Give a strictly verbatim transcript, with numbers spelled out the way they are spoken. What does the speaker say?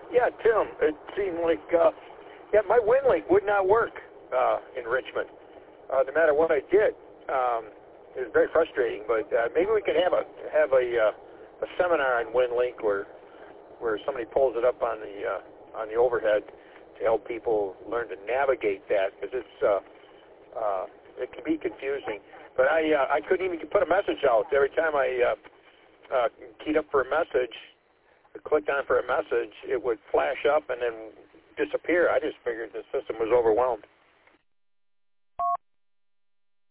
Yeah, Tim, it seemed like, uh, yeah, my WinLink would not work uh, in Richmond. Uh, no matter what I did, um, it was very frustrating. But uh, maybe we could have a have a, uh, a seminar on WinLink where where somebody pulls it up on the uh, on the overhead to help people learn to navigate that, because it's uh, uh, it can be confusing. But I uh, I couldn't even put a message out. Every time I uh, uh, keyed up for a message, clicked on for a message, it would flash up and then disappear. I just figured the system was overwhelmed.